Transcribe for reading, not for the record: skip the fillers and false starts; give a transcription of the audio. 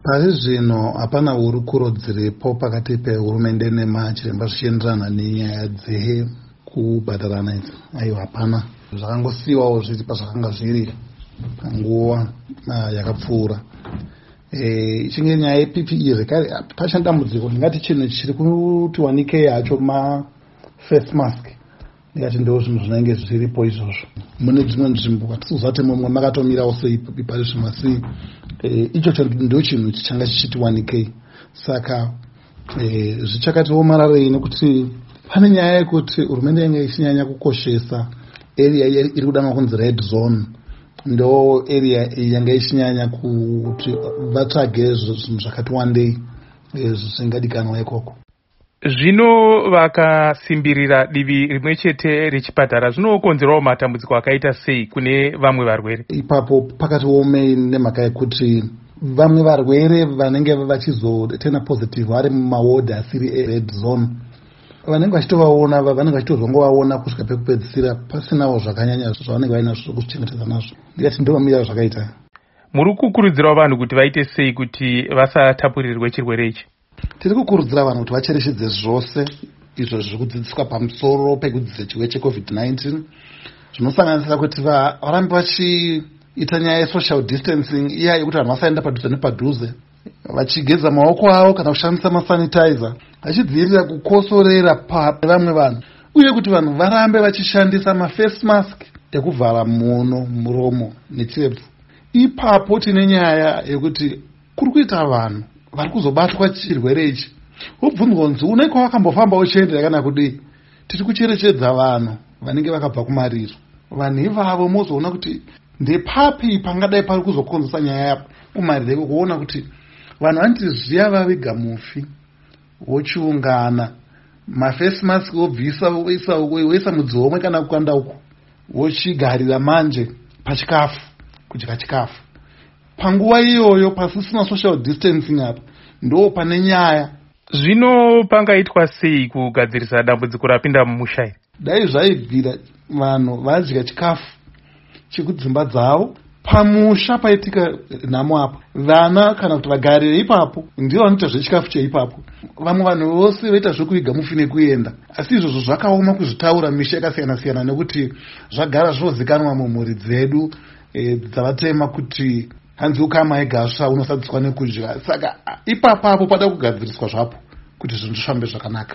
Pari zvino hapana hurukuro dziripo pakati pehurumende nemachiremba zvichienderana nenyaya dzekubhadharana idzi. Aiwa, hapana. Zvakangosiyiwawo zviri pazvakanga zviri panguva yakapfuura. Ichinge nyaya yePPE zvekare pachine dambudziko. Ndingati chinhu chiri kuti 1K hacho face mask. Ndingati ndo zvinhu zvinenge zviripo izvozvo. Mune dzimwe nzvimbo hatisuzati mumwe makatomirawo sei pari zvino, asi ichocho ndo chinhu chichanga chichiti 1K. Saka zvichakatiomararei nekuti pane nyaya yekuti hurumende yange ichinyanya kukoshesa area iri kudanwa kunzi red zone. Ndo area yanga ichinyanya kuti vatsvage zvinhu zvakati wandei zvingadikanwa ikoko. Zvino vakasimbirira divi rimwe chete rechipatara zvinokonzerawo matambudziko akaita sei kune vamwe varwere? Ipapo pakatiomei nemhaka yekuti vamwe varwere vanenge vachizotena positive vari mumaward asiri red zone, vanenge vachitovaona vanenge vachitozongovaona kusvika pekupedzisira pasinawo zvakanyanya zvavanenge vainazvo zvokuzvichengetedza nazvo. Ndingati ndomira zvakaita. Muri kukurudzirawo vanhu kuti vaite sei kuti vasatapurirwe chirwere ichi? Tiri kukurudzira vanhu kuti vacherechedze zvose izvo zviri kudzidziswa pamusoro pekudzidzisa chirwere cheCovid-19, zvinosanganisira kuti varambe vachiita nyaya yesocial distancing, iya yekuti vanhu vasaenda padhuze nepadhuze, vachigeza maoko avo kana kushandisa masanitizer, vachidzivirira kukosorera pavamwe vanhu, uye kuti vanhu varambe vachishandisa maface mask ekuvhara muono, muromo nechirepfu. Ipapo tine nyaya yekuti kuri kuita vanhu vari kuzobatwa chirwere ichi. Wobvunzwa kunzi unenge wakambofamba uchiendera kana kudii? Tiri kucherechedza vanhu vanenge vakabva kumariro. Vanhu ivavo mozoona kuti ndepapi pangadai pari kuzokonzesa nyaya kumariro, kuona kuti vanhu vanoti zviya vaviga mufi vochiungana, maface mask wobvisa woisa mudzihomwe kana kukanda uku, wochigarira manje pachikafu, kudya chikafu. Panguva iyoyo pasisina social distancing apa ndo pane nyaya. Zvino pangaitwa sei kugadzirisa dambudziko rapinda mumusha? Dai zvaibvira vanhu vadya chikafu chekudzimba dzavo, pamusha paitika nhamo apa, vana kana kuti vagarire ipapo ndivo vanoita zvechikafu cheipapo. Vamwe vanhu vose vaita zvekuiga mufi nekuenda, asi izvozvo zvakaoma kuzvitaura misha yakasiyana-siyana nekuti zvagara zvozikanwa mumhuri dzedu dzavatema kuti hanzi ukama egasva unosadziswa nekudya. Saka ipapapo pada kugadziriswa zvapo kuti zvinhu zvifambe zvakanaka.